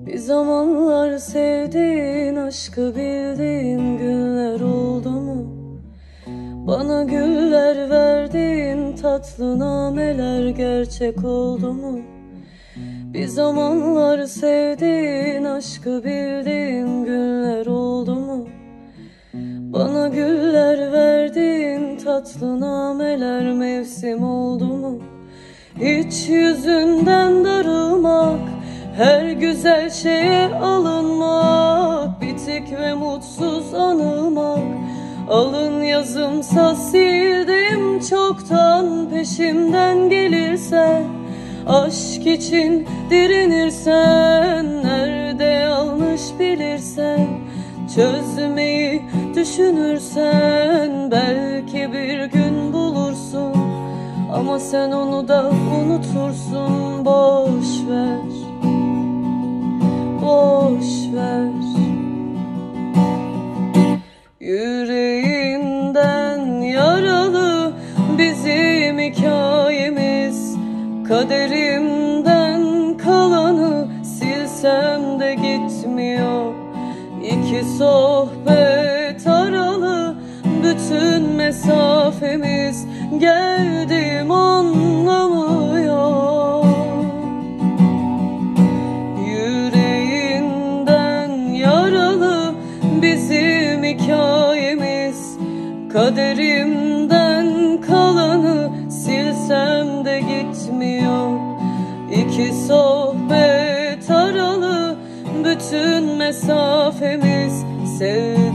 Bir zamanlar sevdiğin, aşkı bildiğin günler oldu mu? Bana güller verdiğin tatlı nameler gerçek oldu mu? Bir zamanlar sevdiğin, aşkı bildiğin günler oldu mu? Bana güller verdiğin tatlı nameler mevsim oldu mu? Hiç yüzünden darılmak, her güzel şeye alınmak, bitik ve mutsuz anılmak. Alın yazımsa sildim çoktan, peşimden gelirsen, aşk için direnirsen, nerede yanlış bilirsen, çözmeyi düşünürsen, belki bir gün bulursun. Ama sen onu da unutursun. Boş ver, boş ver. Yüreğinden yaralı bizim hikayemiz, kaderimden kalanı silsem de gitmiyor. İki sohbet aralı bütün mesafemiz, geldim anlamıyor. Yüreğinden yaralı bizim hikayemiz, kaderimden kalanı silsem de gitmiyor. İki sohbet aralı bütün mesafemiz,